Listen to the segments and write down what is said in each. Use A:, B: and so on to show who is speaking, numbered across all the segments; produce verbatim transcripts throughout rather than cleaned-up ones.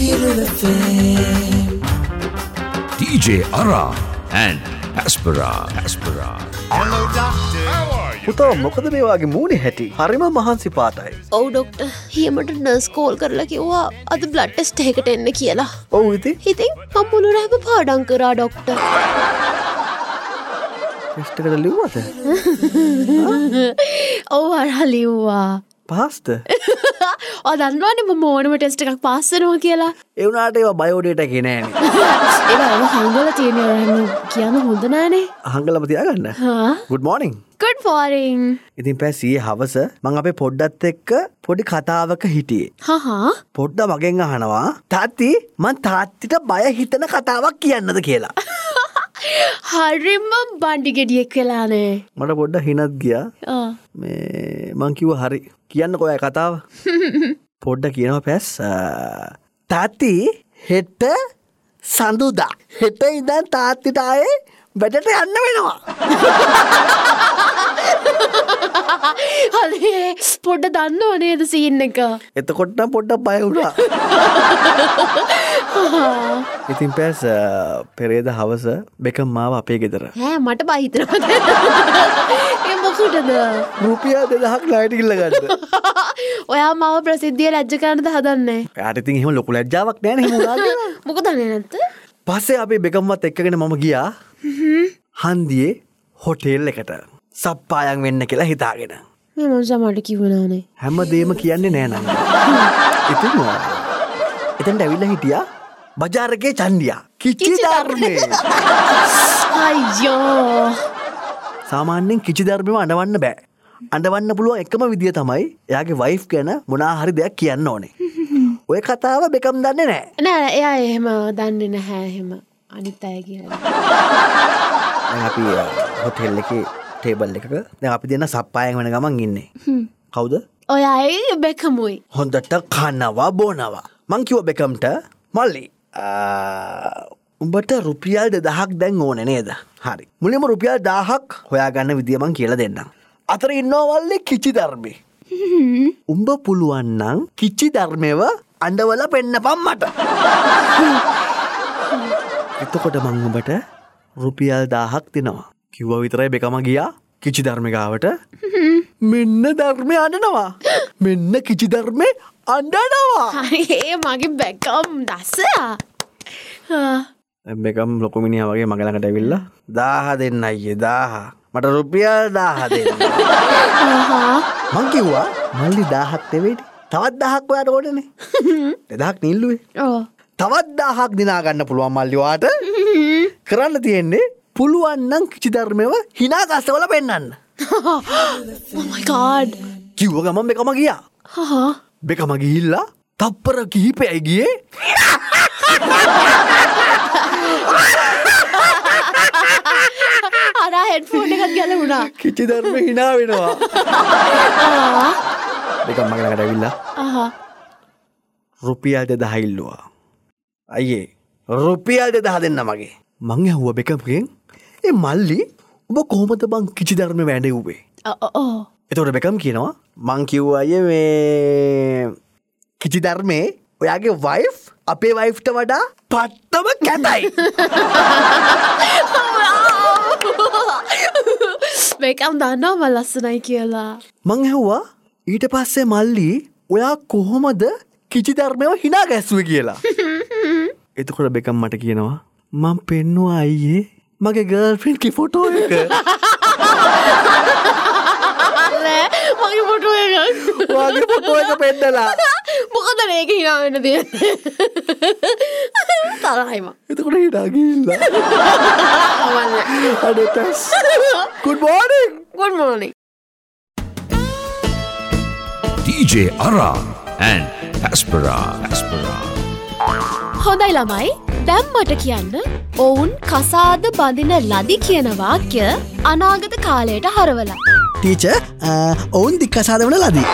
A: Hiru F M.
B: D J Ara and Aspera. Aspera.
C: Hello doctor. How are you?
D: පුතා මොකද මේ වගේ මූණේ හැටි? හරිම මහන්සි පාටයි.
E: ඔව් ડોක්ටර්. හියමට නර්ස් කෝල් කරලා කිව්වා අද බ්ලඩ් ටෙස්ට් එකකට එන්න කියලා.
D: ඔව් ඉතින්
E: ඉතින් මම මුළු රැම පාඩම් කරා ડોක්ටර්.
D: ටෙස්ට් එකට ලිව්වද?
E: ඔව් අර ලිව්වා.
D: පාස්ද?
E: ඔය දන්නවනේ මම ඕනම ටෙස්ට් එකක් පාස් වෙනවා කියලා.
D: ඒ වුණාට ඒවා බයෝ ඩේටා එකේ නෑනේ.
E: ඒවා හංගල තියෙන රැම කියන්න හොඳ නෑනේ.
D: අහංගලම තියාගන්න.
E: හා.
D: good morning.
E: good morning.
D: ඉතින් පැසියේ හවස මං අපේ පොඩ්ඩත් එක්ක පොඩි කතාවක හිටියේ.
E: හා හා.
D: පොඩ්ඩ මගෙන් අහනවා තාත්ති මං තාත්තිට බය හිතන කතාවක් කියන්නද කියලා.
E: හරිම බණ්ඩි ගෙඩියෙක් වෙලානේ.
D: මට පොඩ්ඩ හිනත් ගියා.
E: ආ.
D: මේ මං කිව්වා හරි කියන්නකෝ ඔය කතාව. පොඩ්ඩ කියනවා පැස් තාත්ති හෙට සඳුදා හෙට ඉඳන් තාත්තිට ආයේ වැඩට යන්න වෙනවා.
E: හරි පොඩ්ඩ දන්නව නේද සීන් එක.
D: එතකොට නම් පොඩ්ඩක් බය වුණා. ඉතින් පැස් පෙරේද හවස බෙකම් මාව අපේ ගෙදර.
E: ඈ මට බය හිතෙනවද? ඒ මොකටද?
D: රුපියල් දෙදහක් ණයට ඉල්ල ගන්න.
E: ඔයා මාව ප්‍රසිද්ධිය ලැජ්ජ කරන්නද හදන්නේ?
D: එයාට ඉතින් එහෙම ලොකු ලැජ්ජාවක් නැහැ නේ එහෙම උනාගෙන.
E: මොකද නැත්ද?
D: පස්සේ අපි බෙකම්වත් එක්කගෙන මම ගියා. හන්දියේ හොටෙල් එකට. සප්පායම් වෙන්න කියලා හිතාගෙන.
E: මේ මොන්සා මට කිව්වේ නෑනේ.
D: හැමදේම කියන්නේ නෑ නං. ඉතින් එතනට ඇවිල්ලා හිටියා බජාර් එකේ චන්දියා. කිචි ධර්මේ.
E: අයියෝ.
D: සාමාන්‍යයෙන් කිචි ධර්මෙම අඬවන්න බෑ. අඬවන්න පුළුවන් එකම විදිය තමයි එයාගේ වයිෆ් ගැන මොනා හරි දෙයක් කියන්න ඕනේ. ඔය කතාව බෙකම් දන්නේ නෑ.
E: නෑ එයා එහෙම දන්නේ නැහැ එහෙම අනිත් අය කියලා.
D: දැන් අපි හොටෙල් එකේ ටේබල් එකක දැන් අපි දෙන්න සප්පායම් වෙන ගමන් ඉන්නේ. කවුද?
E: ඔයයි බෙකමුයි.
D: හොඳට කනවා බොනවා. මං කිව්වා බෙකම්ට මල්ලි උඹට රුපියල් දෙදහක් දැන් ඕනේ නේද? හරි. මුලින්ම රුපියල් දහයක් හොයාගන්න විදිය මං කියලා දෙන්නම්. අතර ඉන්නවා මල්ලි කිචි ධර්මේ. උඹ පුළුවන් නම් කිචි ධර්මේව අඬවල පෙන්නපන් මට. එතකොට මං උඹට රුපියල් දහයක් දෙනවා. කිව්වා විතරයි බෙකම ගියා කිචි ධර්මේ ගාවට. මෙන්න ධර්මේ අඬනවා. මෙන්න කිචි ධර්මේ අඬනවා.
E: හරි ඒ මගේ බෙකම් දස්සයා.
D: බෙකම් ලොකු මිනිහා වගේ මගේ ළඟට ඇවිල්ලා දාහ දෙන්න අයියේ දාහ. මට රුපියල් දාහ දෙන්න. මං කිව්වා මල්ලි දහයක් නෙවෙයි. තවත් දහයක් ඔයාට ඕනේනේ. දෙදහක් නිල්ලුවේ.
E: ඔව්.
D: තවත් දහයක් දිනා ගන්න පුළුවන් මල්ලි ඔයාට. කරන්න තියෙන්නේ පුළුවන් නම් කිචි ධර්මෙව හිනා ගස්සවල පෙන්නන්න.
E: Oh my god.
D: කිව්ව ගමන් බෙකම ගියා.
E: හා.
D: බෙකම ගිහිල්ලා තප්පර කිහිපයයි ගියේ.
E: අර හෙඩ්ෆෝන් එකත් ගැලවුණා.
D: කිචි ධර්මෙ හිනා වෙනවා. බෙකම මගේ ළඟට ඇවිල්ලා
E: ආහා.
D: රුපියල් දෙදහ ඉල්ලුවා. අයියේ රුපියල් දෙදහ දෙන්න මගේ. මං ඇහුවා බෙකම්ගෙන් ඒ මල්ලි ඔබ කොහොමද බං කිචි ධර්මෙ වැඩෙව්වේ?
E: ඔව් ඔව්.
D: එතකොට බෙකම් කියනවා මං කිව්වා අයියේ මේ කිචි ධර්මේ ඔයාගේ වයිෆ් අපේ වයිෆ්ට වඩා පට්ටම කැතයි.
E: බෙකම් දන්නවා මම ලස්සනයි කියලා.
D: මං ඇහුවා ඊට පස්සේ මල්ලි ඔයා කොහොමද කිචි ධර්මෙව හිනා ගැස්සුවේ කියලා. එතකොට බෙකම් මට කියනවා මං පෙන්නුවා අයියේ මගේ ගර්ල්ෆ්‍රෙන්ඩ්ගේ ෆොටෝ එක.
E: මගේ ෆොටෝ එක.
D: ඔයාගේ ෆොටෝ එක පෙන්නලා.
E: මොකද මේක hina වෙන්න දෙන්නේ? තරහයිම.
D: එතකොට හිනා ගිහිල්ලා. අනේ පැස්. good morning.
E: good morning.
B: D J Ara and Aspera. Aspera.
E: හොඳයි ළමයි දැන් මට කියන්න ඔවුන් කසාද බඳින ලදි කියන වාක්‍ය අනාගත කාලයට හරවලා.
D: ටීචර් ඔවුන් දික්කසාද වන ලදී.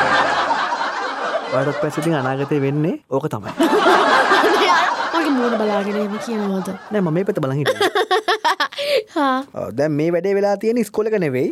D: ඔයාලට පස්සේ ඉතින් අනාගතේ වෙන්නේ ඕක තමයි.
E: මගේ මූණ බලාගෙන එහෙම කියනවද?
D: නෑ මම මේ පැත්ත බලන් හිටියා.
E: හා.
D: ඔව් දැන් මේ වැඩේ වෙලා තියෙන්නේ ඉස්කෝලේක නෙවෙයි.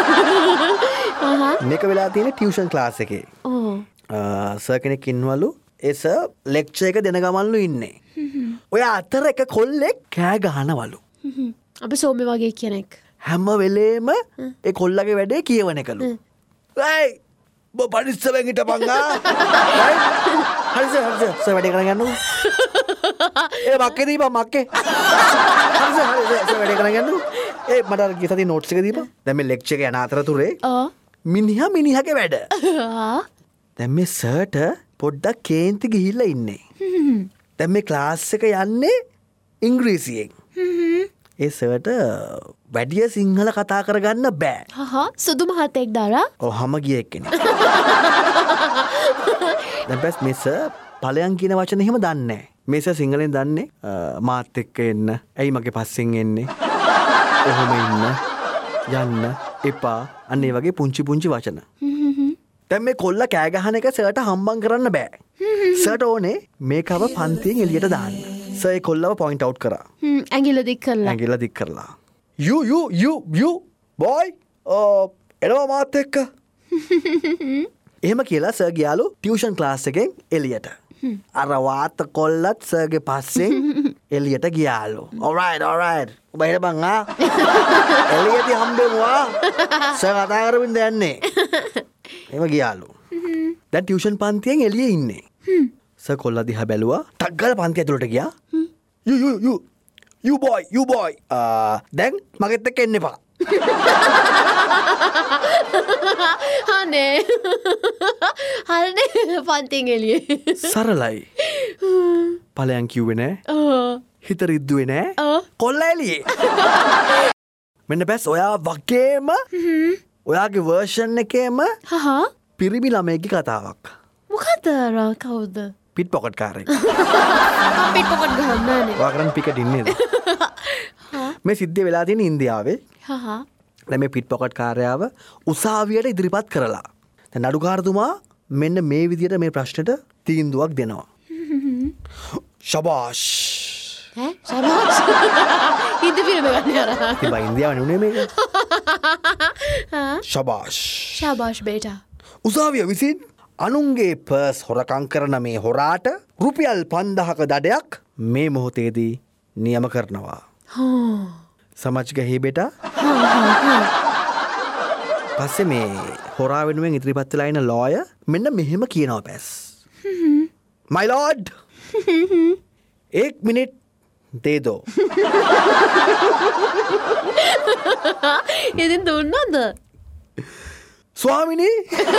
E: හා.
D: මේක වෙලා තියෙන්නේ ටියුෂන් ක්ලාස් එකේ.
E: ඔව්.
D: සර් කෙනෙක් ඉන්නවලු එස ලෙක්චර් එක දෙන ගමන්ලු ඉන්නේ. ඔය අතර එක කොල්ලෙක් කෑ ගහනවලු.
E: අපි සෝම්‍ය වගේ කෙනෙක්.
D: හැම වෙලේම ඒ කොල්ලගේ වැඩේ කියවන එකලු. "ඒයි බෝ පරිස්සමෙන් හිටපන් ආ." හරිද හරිද සර් වැඩේ කරගෙන යන්නකෝ. ඒ මක්කේ දීපන් මක්කේ. හරිද හරිද සර් වැඩේ කරගෙන යන්නකෝ. ඒ මට අර ගිය සතියේ නෝට්ස් එක දීපන්. දැන් මේ ලෙක්චර් එක යන අතරතුරේ
E: ආ
D: මිනිහා මිනිහාගේ වැඩ.
E: ආ
D: දැන් මේ සර්ට පොඩ්ඩක් කේන්ති ගිහිල්ලා ඉන්නේ. දැන් මේ ක්ලාස් එක යන්නේ ඉංග්‍රීසියෙන්. ඒ සර්ට වැඩිය සිංහල කතා කරගන්න බෑ.
E: හහ සුදු මහත්තයෙක් දාලා
D: ඔහම ගිය එක්කෙනෙක්. දැන් බස් මේ සර් ඵලයන් කියන වචන එහෙම දන්නේ නැහැ. මේ සර් සිංහලෙන් දන්නේ මාත් එක්ක එන්න. ඇයි මගේ පස්සෙන් එන්නේ? ඔහොම ඉන්න. යන්න එපා. අන්න ඒ වගේ පුංචි පුංචි වචන. දැන් මේ කොල්ල කෑ ගහන එක සර්ට හම්බන් කරන්න බෑ. සර්ට ඕනේ මේකව පන්තියෙන් එළියට දාන්න. සර් ඒ කොල්ලව පොයින්ට් අවුට් කරා.
E: හ්ම් ඇඟිල්ල දික් කරලා.
D: ඇඟිල්ල දික් කරලා. you you you you boy එනවා මාත් එක්ක. එහෙම කියලා සර් ගියාලු ටියුෂන් ක්ලාස් එකෙන් එළියට. අර වාත කොල්ලත් සර්ගේ පස්සෙන් එළියට ගියාලු. alright alright ඔබ හිටපන් ආ. එළියට හම්බෙමු ආ. සර් කතා කරමින් දැන්නේ. එහෙම ගියාලු. දැන් ටියුෂන් පන්තියෙන් එළියේ ඉන්නේ. සර් කොල්ලා දිහා බැලුවා. ටක් ගාලා පන්ති ඇතුළට ගියා. you you you you boy you boy දැන් මගෙත් එක්ක එන්න එපා.
E: අනේ හරිනේ පන්තියෙන් එළියේ.
D: සරලයි. ඵලයන් කිව්වේ නෑ. හිත රිද්දුවේ නෑ. කොල්ල එළියේ. මෙන්න බස් ඔයා වගේම ඔයාගේ වර්ෂන් එකේම
E: හහ
D: පිරිමි ළමයෙක්ගේ කතාවක්.
E: මොකද අර කවුද?
D: පිට් පොකට් කාරයෙක්.
E: පිට පොකට් ගහන්නනේ.
D: ඔයා කරන්නේ පිකට් ඉන්නේද? මේ සිද්ධිය වෙලා තියෙන ඉන්දියාවේ.
E: හහ
D: දැන් මේ පිට් පොකට් කාර්යාව උසාවියට ඉදිරිපත් කරලා. දැන් නඩුකාරතුමා මෙන්න මේ විදියට මේ ප්‍රශ්නෙට තීන්දුවක් දෙනවා. ශබාෂ්.
E: ඈ ශබාෂ්. හින්දි ෆිල්ම් එකක් නේද?
D: ඉතින් බා ඉන්දියාවනේ උනේ මේක. ශබාෂ්.
E: ශබාෂ් බේටා.
D: උසාවිය විසින් අනුන්ගේ පර්ස් හොරකම් කරන මේ හොරාට රුපියල් පන්දාහක දඩයක් මේ මොහොතේදී නියම කරනවා. සමජ් ගහේ බේටා. පස්සේ මේ හොරා වෙනුවෙන් ඉදිරිපත් වෙලා ඉන්න ලෝයර් මෙන්න මෙහෙම කියනවා පැස්. My lord. एक मिनट दे दो.
E: ඉතින් දුන්නද?
D: ස්වාමිනී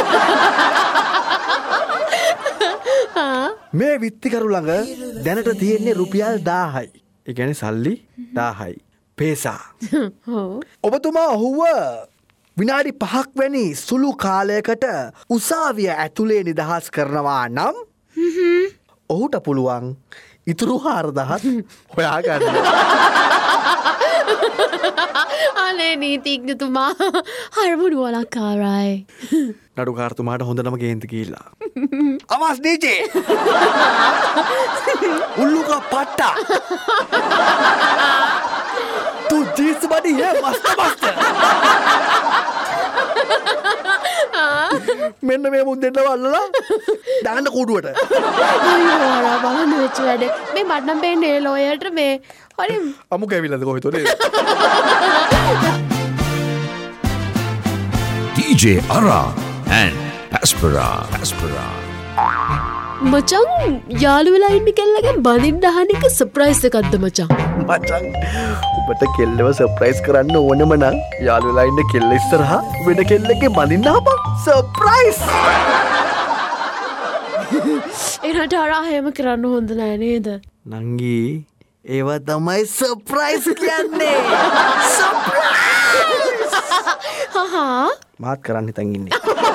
D: මේ විත්තිකරු ළඟ දැනට තියෙන්නේ රුපියල් දාහයි. ඒ කියන්නේ සල්ලි දාහයි. පේසා. ඔබතුමා ඔහුව විනාඩි පහක් වැනි සුළු කාලයකට උසාවිය ඇතුලේ නිදහස් කරනවා නම් ඔහුට පුළුවන් ඉතුරු හාරදහත් හොයාගන්න.
E: අනේ නීතිඥතුමා හරමුණු වලක්කාරයි.
D: නඩුකාරතුමාට හොඳටම කේන්ති ගිහිල්ලා. අවස් ඩීජේ. උල්ලුක පට්ටා. तू जीस बड़ी है मस्त मस्त. මෙන්න මේ මුද්දෙන්ට වල්ලලා දාන්න කුඩුවට.
E: අයියෝ අර බලන්න වෙච්ච වැඩ. මේ මට නම් බේන්නේ ලෝයර්ට මේ හරි
D: අමු කැවිලාද කොහෙද නේද?
B: D J Ara and Paspera. Paspera.
E: මචං යාළු වෙලා ඉන්න කෙල්ලගෙන් බඳින්න අහන එක සර්ප්‍රයිස් එකක්ද මචං?
D: මචං ඔබට කෙල්ලව සර්ප්‍රයිස් කරන්න ඕනම නම් යාළු වෙලා ඉන්න කෙල්ල ඉස්සරහා වෙන කෙල්ලෙක්ගේ බඳින්න ආපන්. සර්ප්‍රයිස්.
E: ඒකට අර එහෙම කරන්න හොඳ නෑ නේද?
D: නංගි ඒව තමයි සර්ප්‍රයිස් කියන්නේ. සර්ප්‍රයිස්.
E: හහා
D: මාත් කරන්න හිතන් ඉන්නේ.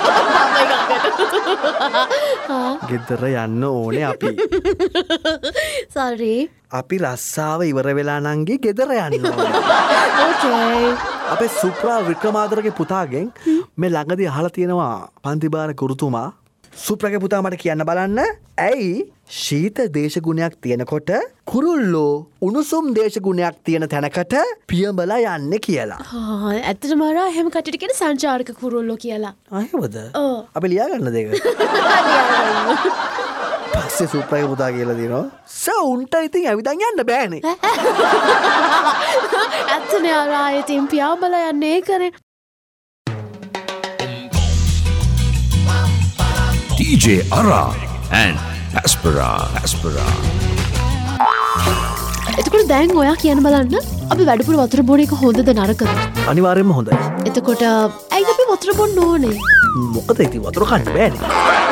D: ගෙදර යන්න ඕනේ අපි.
E: සරි.
D: අපි රස්සාව ඉවර වෙලා නංගි ගෙදර යන්න ඕනේ.
E: ඕකේ.
D: අපේ සුප්‍රා වික්‍රමාදරගේ පුතාගෙන් මේ ළඟදී අහලා තියෙනවා පන්තිබාර ගුරුතුමා සුප්‍රගේ පුතා මට කියන්න බලන්න ඇයි ශීත දේශගුණයක් තියෙනකොට කුරුල්ලෝ උණුසුම් දේශගුණයක් තියෙන තැනකට පියඹලා යන්නේ කියලා.
E: ආ ඇත්තටම අර එහෙම කටට කියන සංචාරක කුරුල්ලෝ කියලා.
D: ආ එහෙමද?
E: ඔව්.
D: අපි ලියා ගන්න දෙක. පස්සේ සුප්‍රයි පුතා කියලා දෙනවා. සර් උන්ට ඉතින් ඇවිදන් යන්න බෑනේ.
E: ඇත්තනේ අරා ඉතින් පියාඹලා යන්නේ කරේ.
B: D J Ara and Paspera. Paspera.
E: එතකොට දැන් ඔයා කියන බලන්න අපි වැඩිපුර වතුර බොන එක හොඳද නරකද?
D: අනිවාර්යෙන්ම හොඳයි.
E: එතකොට ඇයි අපි වතුර බොන්න ඕනේ?
D: මොකද ඉතින් වතුර කන්න බෑනේ.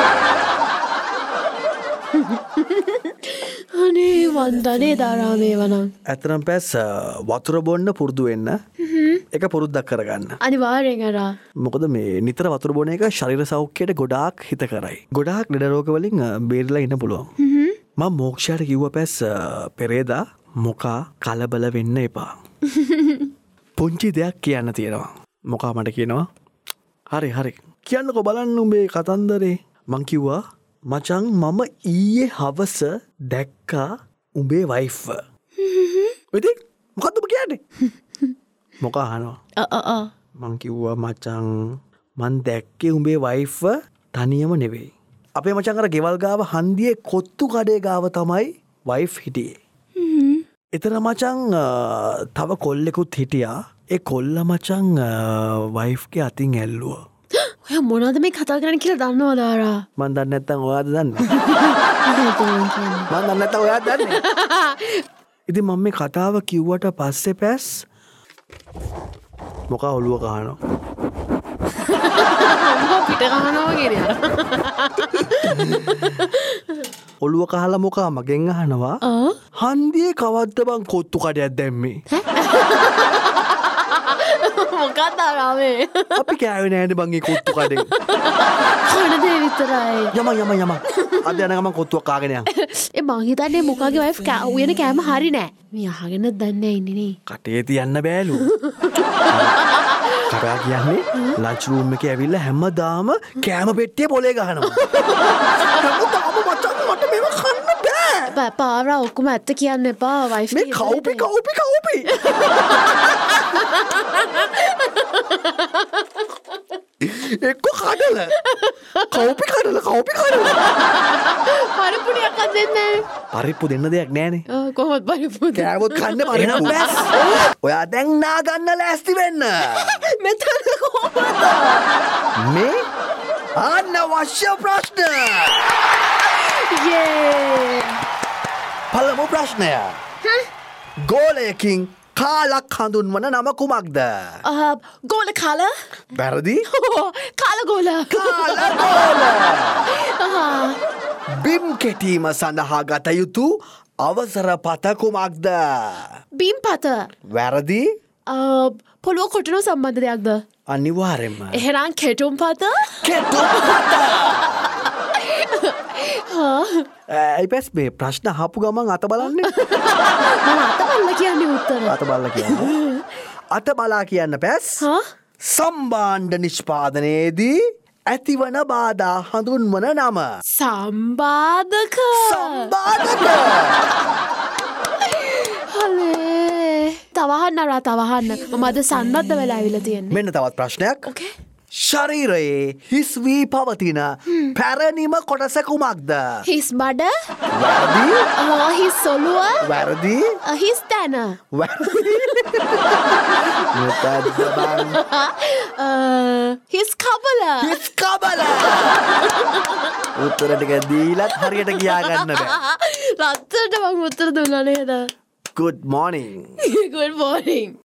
E: අනේ වන්දනේ දාරා මේවනම්.
D: ඇත්තනම් පැස් වතුර බොන්න පුරුදු වෙන්න. ඒක පුරුද්දක් කරගන්න.
E: අනිවාර්යෙන් අරා.
D: මොකද මේ නිතර වතුර බොන එක ශරීර සෞඛ්‍යයට ගොඩාක් හිත කරයි. ගොඩාක් ලෙඩ රෝග වලින් බේරිලා ඉන්න පුළුවන්. මම මොක්ෂයට කිව්වා පැස් පෙරේදා මොකා කලබල වෙන්න එපා. පුංචි දෙයක් කියන්න තියෙනවා. මොකා මට කියනවා හරි හරි කියන්නකො බලන්න උඹේ කතන්දරේ. මං කිව්වා මචං මම ඊයේ හවස දැක්කා උඹේ වයිෆ්. ඉතින් මොකද්ද ඔබ කියන්නේ? මොකා අහනවා?
E: අ අ අ
D: මං කිව්වා මචං මං දැක්කේ උඹේ වයිෆ් තනියම නෙවෙයි. අපේ මචං අර ගෙවල් ගාව හන්දියේ කොත්තු කඩේ ගාව තමයි වයිෆ් හිටියේ. එතන මචං තව කොල්ලෙකුත් හිටියා. ඒ කොල්ල මචං වයිෆ්ගේ අතින් ඇල්ලුවා.
E: ඔය මොනවද මේ කතා කරන්නේ කියලා දන්නවද ආරා?
D: මන් දන්නේ නැත්තම් ඔයාද දන්නේ? මන් දන්නේ නැත්තම් ඔයාද දන්නේ? ඉතින් මම මේ කතාව කිව්වට පස්සේ පැස් මොකා ඔළුව කහනවා.
E: පිට කහනවා කියන්නේ.
D: ඔළුව කහලා මොකා මගෙන් අහනවා හන්දියේ කවද්ද බං කොත්තු කඩයක් දැම්මේ?
E: මොකක්ද ආරාවේ?
D: අපි කෑවේ නෑනේ බං ඒ කොත්තු කඩේ.
E: කන දේ විතරයි.
D: යම යම යම අද යන ගමන් කොත්තුවක් කාගෙන යන්න.
E: ඒ මං හිතන්නේ මොකාගේ වයිෆ් උයන කෑම හරි නෑ. මේ අහගෙන දන්නේ ඉන්නේ නේ.
D: කටේ තියන්න බෑලු. කකා කියන්නේ ලන්ච් රූම් එකේ ඇවිල්ලා හැමදාම කෑම පෙට්ටිය පොලේ ගහනවා. හැමදාම මචං මට මේව කන්න බෑ.
E: බෑ පාරා ඔක්කොම ඇත්ත කියන්න එපා වයිෆ්
D: මේ කවුපි කවුපි කවුපි. එක්ක කඩල කවුපි කඩල කවුපි කඩල.
E: පරිප්පුඩියක් අද දෙන්නේ නැහැ.
D: පරිප්පු දෙන්න දෙයක් නෑනේ.
E: ඔව් කොහොමද පරිප්පු දෙන්නේ?
D: කෑවොත් කන්න පරිප්පු. ඔයා දැන් නා ගන්න ලෑස්ති වෙන්න.
E: මෙතන කොහොමද?
D: මේ අනවශ්‍ය ප්‍රශ්න.
E: යේ.
D: පළමු ප්‍රශ්නය. ගෝලයකින් කාලක් හඳුන්වන නම කුමක්ද?
E: අහ ගෝල කාල?
D: වැරදි.
E: කාල ගෝල.
D: කාල ගෝල.
E: අහ
D: බිම් කෙටීම සඳහා ගත යුතු අවසර පත කුමක්ද?
E: බිම් පත.
D: වැරදි.
E: අ පොළොව කොටන සම්බන්ධ දෙයක්ද?
D: අනිවාර්යෙන්ම.
E: එහෙනම් කෙටුම් පත?
D: කෙටුම් පත. ඇයි පැස් මේ ප්‍රශ්න අහපු ගමන් අත බලන්නේ?
E: මම අත බලලා කියන්නේ උත්තර.
D: අත බලලා කියන්නේ. අත බලා කියන්න පැස්.
E: හා?
D: සම්බාණ්ඩ නිෂ්පාදනයේදී ඇතිවන බාධා හඳුන්වන නම.
E: සම්බාධක.
D: සම්බාධක.
E: හලේ. තවහන්න අරා තවහන්න. මම අද සන්නද්ධ වෙලා ඇවිල්ලා තියෙන්නේ.
D: මෙන්න තවත් ප්‍රශ්නයක්.
E: ඕකේ.
D: ශරීරයේ හිස් වී පවතින පැරණිම කොටස කුමක්ද?
E: හිස් බඩ?
D: වැරදි.
E: අ හිස් ඔළුව?
D: වැරදි.
E: අ හිස් තැන?
D: වැරදි. මොකද්ද බං?
E: අ හිස් කබල?
D: හිස් කබල. උත්තර ටික දීලත් හරියට කියා ගන්න බෑ.
E: ලත්තට මම උත්තර දුන්නා නේද?
D: Good morning.
E: Good morning.